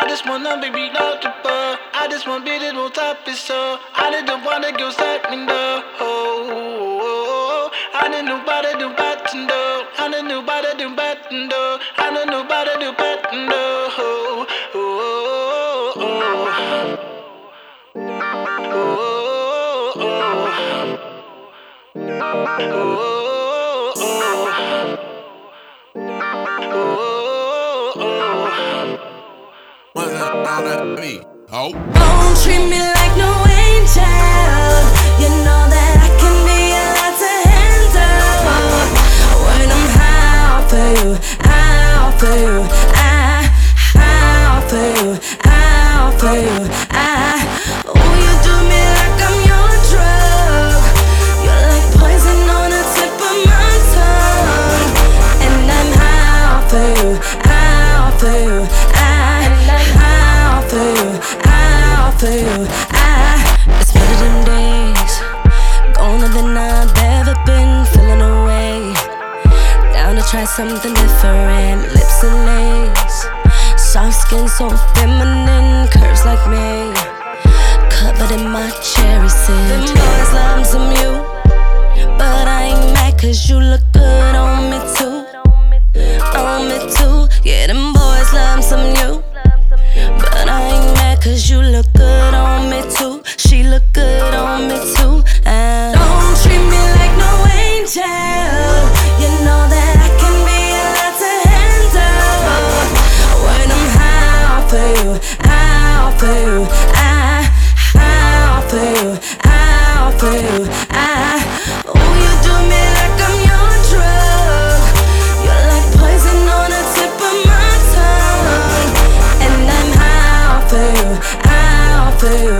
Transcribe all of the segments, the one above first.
just wanna be notable. I just want to be the most happy so I didn't wanna go set me no. I didn't nobody do better no. I didn't nobody do better no. I didn't nobody do better no. What's that all that me? Oh. Don't treat me like no angel. You know that I can be a lot to handle. When I'm out for you, out for you, out for you, out for you, oh, you do me like I'm your drug. You're like poison on the tip of my tongue. And I'm out for you, out for you, for you. It's one of them days, gone than I've ever been, feeling away. Down to try something different, lips and lace, soft skin so feminine, curves like me, covered in my cherry scent. Them boys love some you, but I ain't mad 'cause you look good on me too, on me too. Yeah, them boys love some you, but I ain't mad 'cause you look good on me too. She look good on me too. Don't treat me like no angel. You know that I can be a lot to handle. When I'm out for you, out for you, out for you, out for you, oh, you do me like I'm your drug. You're like poison on the tip of my tongue. And I'm out for you, out for you,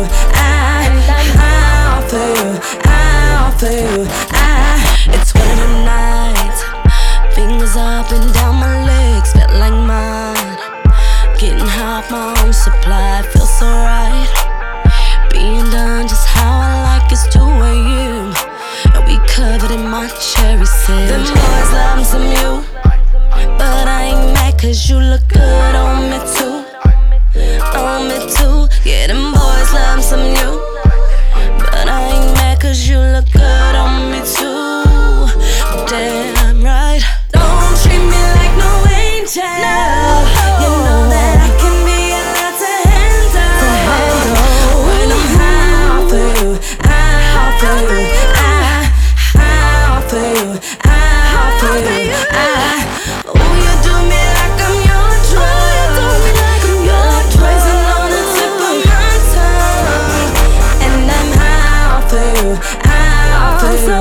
out for you, out for you. It's one of the nights, fingers up and down my legs, felt like mine. Getting high off my own supply, feels so right. Being done just how I like, it's 2 a.m. and we covered in my cherry scent. Them boys love some you, but I ain't mad 'cause you look good on me too, on me too. Yeah, them boys love some you, but I ain't mad 'cause you look good on me too. Damn right. Don't treat me like no angel. You know that I can be a lot to handle. When I'm out for you, out for you, out for you, out for you, oh, you do me like I'm your drug. You're like poison on the tip of my tongue. And I'm out for you, out for you,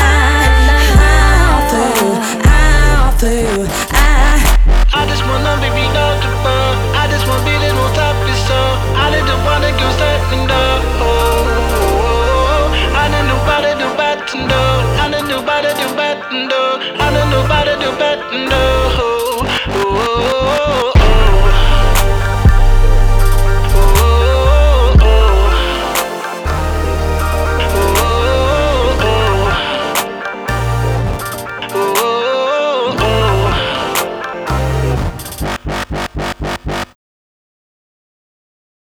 out for you, out for you. I just wanna be notable. I just wanna be the most happy so I didn't wanna go set me no. I didn't nobody do better no. I didn't nobody do better no. I didn't nobody do better no.